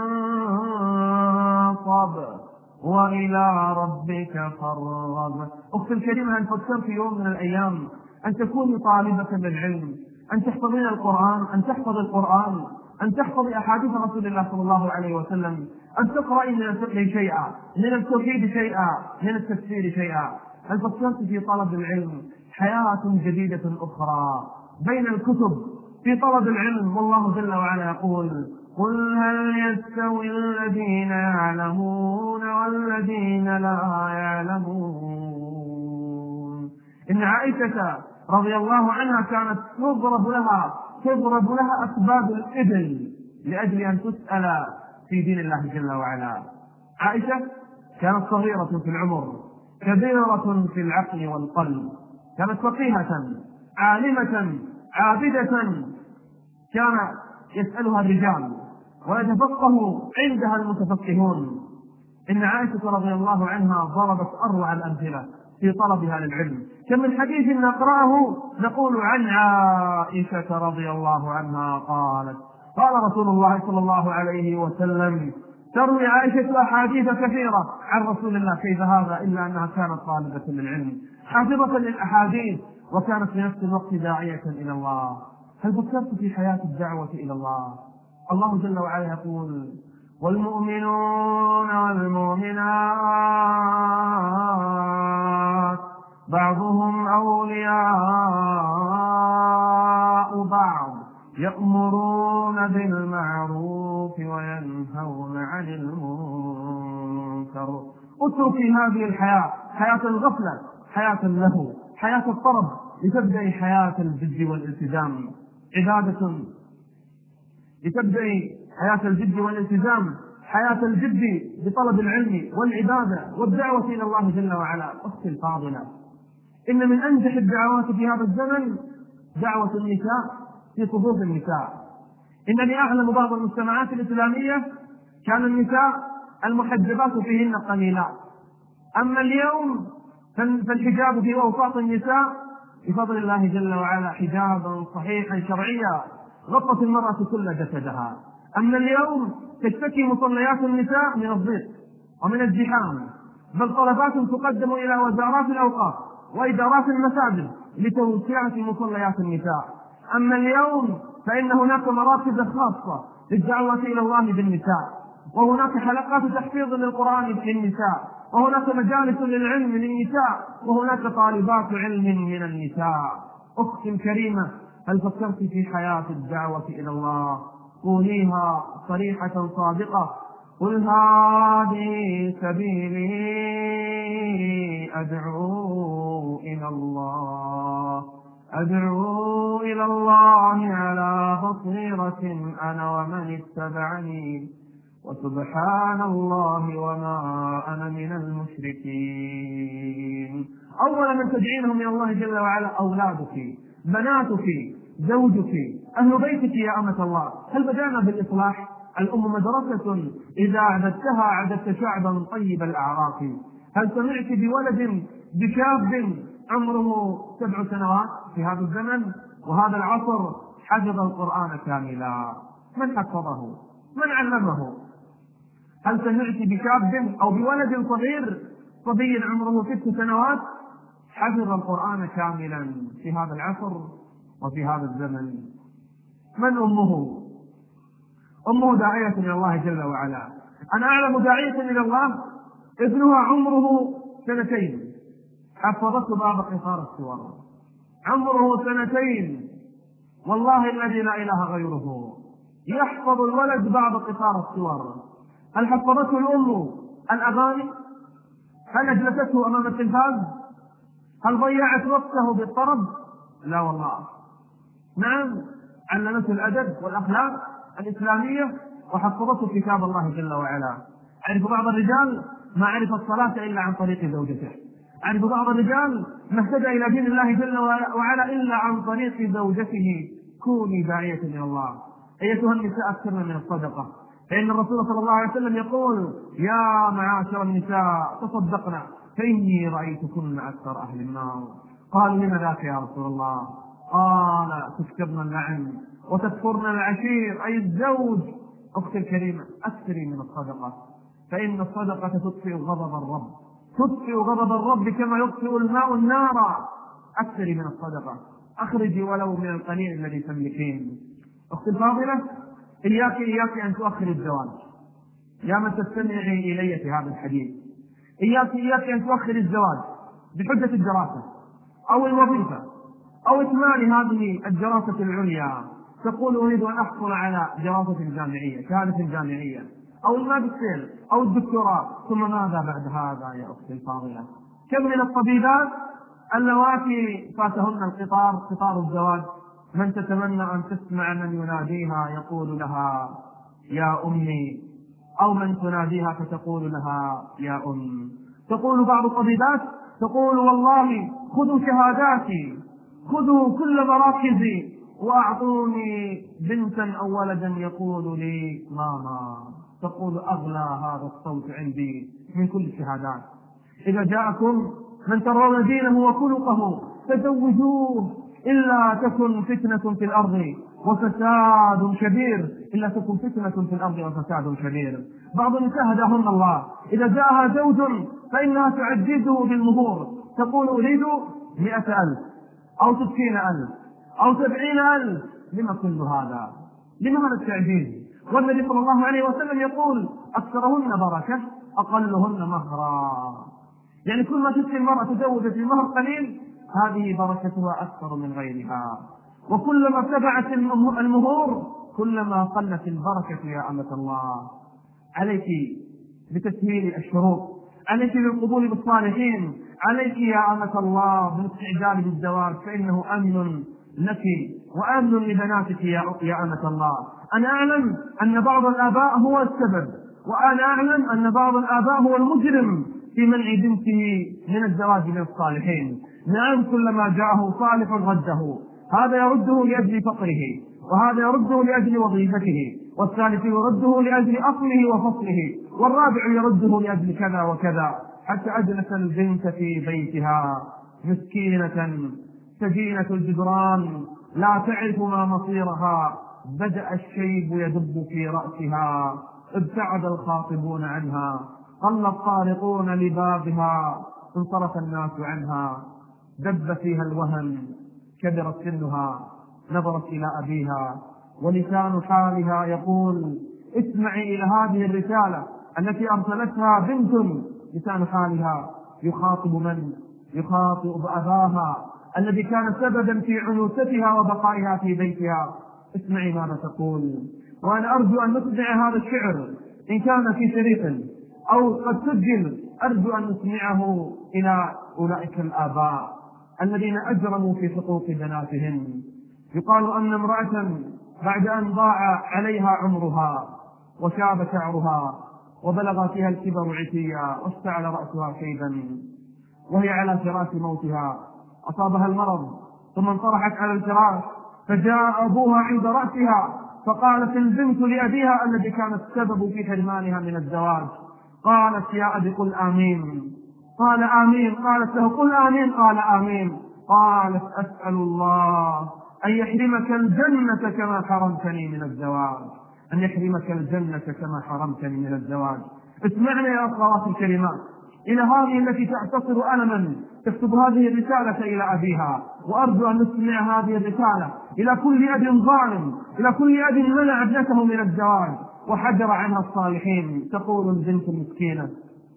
فانصب وإلى ربك فارغب. أختي الكريمة، هل فكرت في يوم من الأيام أن تكوني طالبة للعلم، أن تحفظين القرآن، أن تحفظ القرآن، أن تحفظي أحاديث رسول الله صلى الله عليه وسلم، أن تقرأي من الفقه شيئا، من التوحيد شيئا، من التفسير شيئا؟ هل فكرت في طلب العلم حياة جديدة أخرى بين الكتب في طلب العلم؟ والله جل وعلا يقول قل هل يستوي الذين يعلمون والذين لا يعلمون. إن عائشة رضي الله عنها كانت تضرب لها تضرب لها أسباب الإبل لأجل أن تسأل في دين الله جل وعلا. عائشة كانت صغيرة في العمر كبيرة في العقل والقلب، كانت فقيهة عالمة عابدة، كان يسألها الرجال ويتفقه عندها المتفقهون. إن عائشة رضي الله عنها ضربت أروع الأمثلة في طلبها للعلم. كم من حديث نقرأه نقول عن عائشة رضي الله عنها قالت قال رسول الله صلى الله عليه وسلم تروي عائشة أحاديث كثيرة عن رسول الله، كيف هذا إلا أنها كانت طالبة للعلم حافظة للأحاديث وكانت في نفس الوقت داعية إلى الله. هل فكرت في حياة الدعوة إلى الله؟ الله جل وعلا يقول والمؤمنون والمؤمنات بعضهم أولياء بعض يأمرون بالمعروف وينهون عن المنكر. اتركي هذه الحياة، حياة الغفلة، حياة اللهو، حياة الطرب، لتبدأي حياة الجد والالتزام. عبادة لتبدأي حياة الجد والالتزام، حياة الجد بطلب العلم والعبادة والدعوة إلى الله جل وعلا. أختي الفاضلة، إن من أنجح الدعوات في هذا الزمن دعوة النساء في صفوف النساء. إنني أعلم بعض المجتمعات الإسلامية كان النساء المحجبات فيهن قليلات، أما اليوم فالحجاب في أوساط النساء بفضل الله جل وعلا حجابا صحيحا شرعيا غطت المرأة كل جسدها. أما اليوم تشتكي مصليات النساء من الضيق ومن الزحام، بل طلبات تقدم إلى وزارات الأوقاف وإدارات المساجد لتوسعة مصليات النساء. أما اليوم فإن هناك مراكز خاصة للدعوة إلى الله بالنساء، وهناك حلقات تحفيظ للقرآن للنساء، وهناك مجالس للعلم للنساء، وهناك طالبات علم من النساء. أختي الكريمة، هل فكرت في حياة الدعوة إلى الله؟ قوليها صريحة صادقة: قل هذه سبيلي أدعو إلى الله أدعو إلى الله على بصيرة أنا ومن اتبعني وسبحان الله وما أنا من المشركين. أول من تدعينهم من الله جل وعلا أولادك، بناتك، زوجك، أهل بيتك يا أمة الله. هل بدأنا بالإصلاح؟ الأم مدرسة إذا أعددتها أعددت شعبا طيب الأعراق. هل سمعت بولد بشاب عمره سبع سنوات في هذا الزمن وهذا العصر حفظ القرآن كاملا؟ من حفظه؟ من علمه؟ هل سمعت بشاب أو بولد صغير صبي عمره ست سنوات حفظ القرآن كاملا في هذا العصر وفي هذا الزمن؟ من أمه؟ أمه داعية إلى الله جل وعلا. أنا أعلم داعية إلى الله ابنها عمره سنتين حفظته بعض قصار السور، عمره سنتين والله الذي لا إله غيره يحفظ الولد بعض قصار السور. هل حفظته الأم الأغاني؟ هل أجلسته أمام التلفاز؟ هل ضيعت وقته بالطرب؟ لا والله. نعم، علمته الأدب والأخلاق الإسلامية وحفظته كتاب الله جل وعلا. أعرف بعض الرجال ما عرف الصلاة إلا عن طريق زوجته، أعرف بعض الرجال ما اهتدى إلى دين الله جل وعلا إلا عن طريق زوجته. كوني داعية إلى الله أيتها النساء، أكثرن من الصدقة، فإن الرسول صلى الله عليه وسلم يقول: يا معاشر النساء تصدقنا فإني رأيتكن أكثر أهل النار. قالوا: لما ذاك يا رسول الله؟ قال: تكثرن اللعن وتكفرن العشير، أي الزوج. أختي الكريمة، أكثري من الصدقة، فإن الصدقة تطفئ غضب الرب، تطفئ غضب الرب كما يطفئ الماء النار. أكثري من الصدقة، أخرجي ولو من القليل الذي تملكين. أختي الفاضلة، إياك إياك أن تؤخر الزواج. يا من تستمعي إلي في هذا الحديث، إياك إياك أن تؤخر الزواج بحجة الدراسة أو الوظيفة أو إكمال هذه الدراسة العليا. تقول: أريد أن أحصل على دراسة جامعية، شهادة جامعية، أو الماجستير أو الدكتوراه، ثم ماذا بعد هذا يا أختي الفاضلة؟ كم من الطبيبات اللواتي فاتهن القطار، قطار الزواج، من تتمنى أن تسمع من يناديها يقول لها: يا أمي، أو من تناديها فتقول لها: يا أم. تقول بعض الطبيبات، تقول: والله خذوا شهاداتي، خذوا كل مراكزي، وأعطوني بنتا أو ولدا يقول لي ماما. تقول: أغلى هذا الصوت عندي من كل الشهادات. إذا جاءكم من ترون دينه وخلقه تزوجوه، إلا تكن فتنة في الأرض وفساد كبير، إلا تكن فتنة في الأرض وفساد كبير. بعض النساء هداهن الله، إذا جاءها زوج فإنها تعجزه بالمهور، تقول: أريد مئة ألف أو ستين ألف أو سبعين ألف. لما كل هذا؟ لما هذا التعجيز؟ والنبي صلى الله عليه وسلم يقول: أكثرهن بركة أقلهن مهرا. يعني كل ما تأتي المرأة تزوجت المهر قليل هذه بركتها أكثر من غيرها، وكلما ارتفعت المهور كلما قلت البركة يا أمة الله. عليك بتسهيل الشروط، عليك بالقبول بالصالحين، عليك يا أمة الله بالاستعداد للزواج، فإنه أمن لك وأمن لبناتك يا أمة الله. أنا أعلم أن بعض الآباء هو السبب، وأنا أعلم أن بعض الآباء هو المجرم في منع بنته من الزواج من الصالحين. نعم، كلما جاءه صالح رده، هذا يرده لأجل فقره، وهذا يرده لأجل وظيفته، والثالث يرده لأجل أصله وفصله، والرابع يرده لأجل كذا وكذا، حتى أجلس البنت في بيتها مسكينة سجينة الجدران لا تعرف ما مصيرها. بدأ الشيب يدب في رأسها، ابتعد الخاطبون عنها، قل الطارقون لبابها، انصرف الناس عنها، دب فيها الوهن، كبرت سنها، نظرت إلى أبيها، ولسان حالها يقول: اسمعي إلى هذه الرسالة التي أرسلتها بنت. لسان حالها يخاطب من؟ يخاطب أباها الذي كان سببا في عنوستها وبقائها في بيتها. اسمعي ماذا تقول. وأنا أرجو أن نسمع هذا الشعر إن كان في شريط أو قد سجل، أرجو أن نسمعه إلى أولئك الآباء الذين أجرموا في حقوق بناتهم. يقال أن امرأة بعد أن ضاع عليها عمرها وشاب شعرها وبلغ فيها الكبر عتيا واشتعل رأسها شيبا، وهي على فراش موتها أصابها المرض ثم انطرحت على الفراش، فجاء أبوها عند رأسها فقالت البنت لأبيها الذي كان السبب في حرمانها من الزواج، قالت يا أبي قل آمين. قال آمين. قالت له قل آمين. قال آمين. قالت أسأل الله أن يحرمك الجنة كما حرمتني من الزواج، أن يحرمك الجنة كما حرمتني من الزواج. اسمعنا يا أخواتي الكريمات إلى هذه التي تعتصر ألما تكتب هذه الرسالة إلى أبيها، وأرجو أن نسمع هذه الرسالة إلى كل أب ظالم، إلى كل أب منع ابنته من الزواج وحجر عنها الصالحين. تقول البنت المسكينة: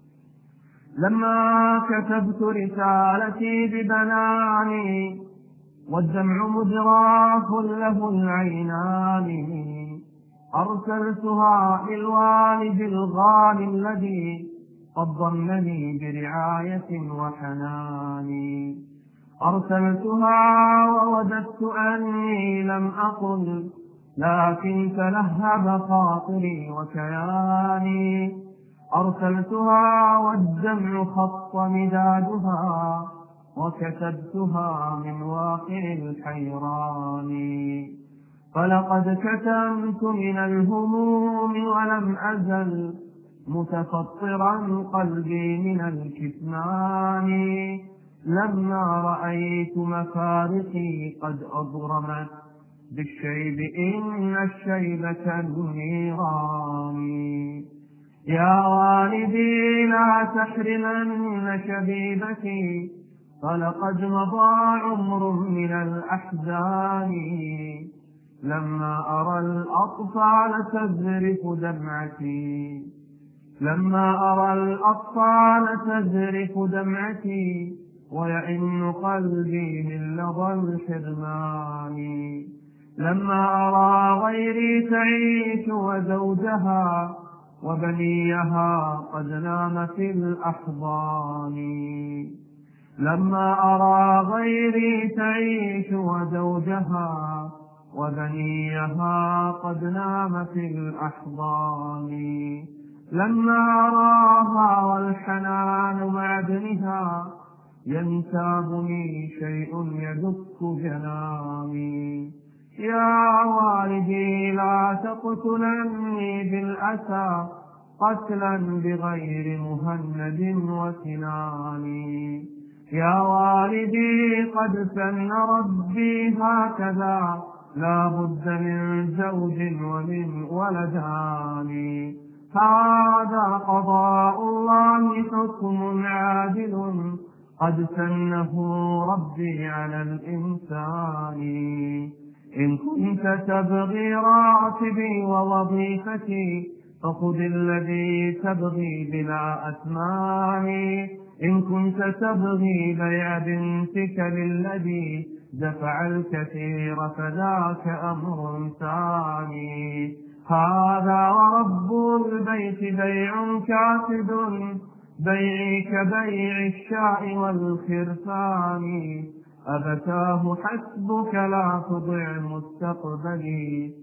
لما كتبت رسالتي ببناني والدمع مدراف له العينان، أرسلتها للوالد الغالي الذي قد ضمني برعاية وحنان، أرسلتها ووددت أني لم أقل لكن تلهب خاطري وكياني، أرسلتها والدمع خط مدادها وكتبتها من واقع الحيران، فلقد كتمت من الهموم ولم أزل متفطرا قلبي من الكتمان، لما رأيت مفارقي قد أضرمت بالشيب إن الشيب كالنيران، يا والدي لا تحرمن شبيبتي فلقد مضى عمر من الأحزان، لما أرى الأطفال تذرف دمعتي لما أرى الأطفال تذرف دمعتي ويئن قلبي من لظى الحرمان، لما أرى غيري تعيش وزوجها وبنيها قد نام في الأحضان، لما أرى غيري تعيش وزوجها وبنيها قد نام في الأحضان، لما أراها والحنان مع ابنها ينتابني شيء يدك جناني، يا والدي لا تقتلني بالأسى قتلا بغير مهند وسنان، يا والدي قد سن ربي هكذا لا بد من زوج ومن ولدان، هذا قضاء الله حكم عادل قد سنه ربي على الإنسان، إن كنت تبغي راتبي ووظيفتي فخذ الذي تبغي بلا أثمان، إن كنت تبغي بيع بنتك للذي دفع الكثير فذاك أمر ثاني، هذا ورب البيت بيع كاسد بيعي كبيع الشاء والخرفان، أبتاه حسبك لا تضع مستقبلي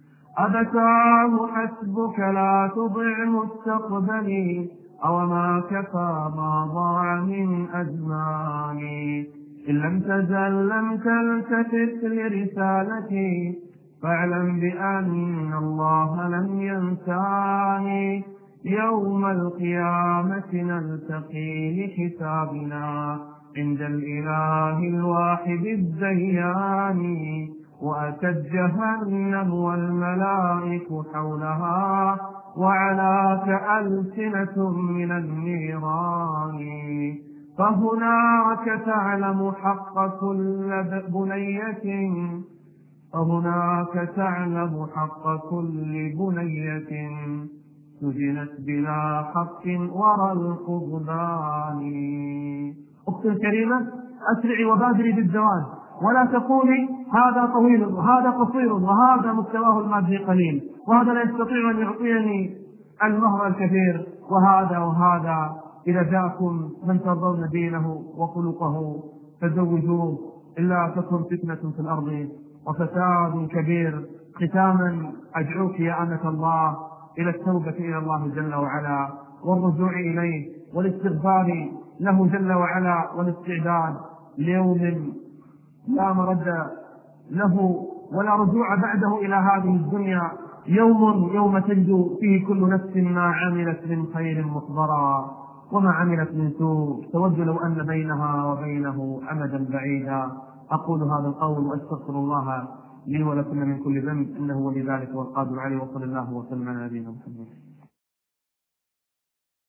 أبتاه حسبك لا تضع مستقبلي أو ما كفى ما ضاع من أزماني، إن لم تزل لم تلتفت لرسالتي فاعلم بأن الله لم ينساني، يوم القيامة نلتقي لحسابنا عند الإله الواحد الديان، وأتت جهنم والملائك حولها وعلاك ألسنة من النيران، فهناك تعلم حق كل بنية فهناك تعلم حق كل بنية سجنت بلا حق ورى القضبان. أختي الكريمة، أسرعي وبادري بالزواج ولا تقولي هذا طويل وهذا قصير وهذا مستواه المادي قليل وهذا لا يستطيع أن يعطيني المهر الكثير وهذا وهذا. إذا جاءكم من ترضون دينه وخلقه فزوجوه إلا تكن فتنة في الأرض وفساد كبير. ختاما أدعوك يا أمة الله إلى التوبة إلى الله جل وعلا والرجوع إليه والاستغفار له جل وعلا والاستعداد ليوم لا مرد له ولا رجوع بعده إلى هذه الدنيا، يوم يوم تجد فيه كل نفس ما عملت من خير مخبرا وما عملت من سوء تود لو أن بينها وبينه أمدا بعيدا. أقول هذا القول وأستغفر الله لي ولكم من كل ذنب إنه ولذلك والقادر عليه. وصلى الله وسلم على نبينا محمد.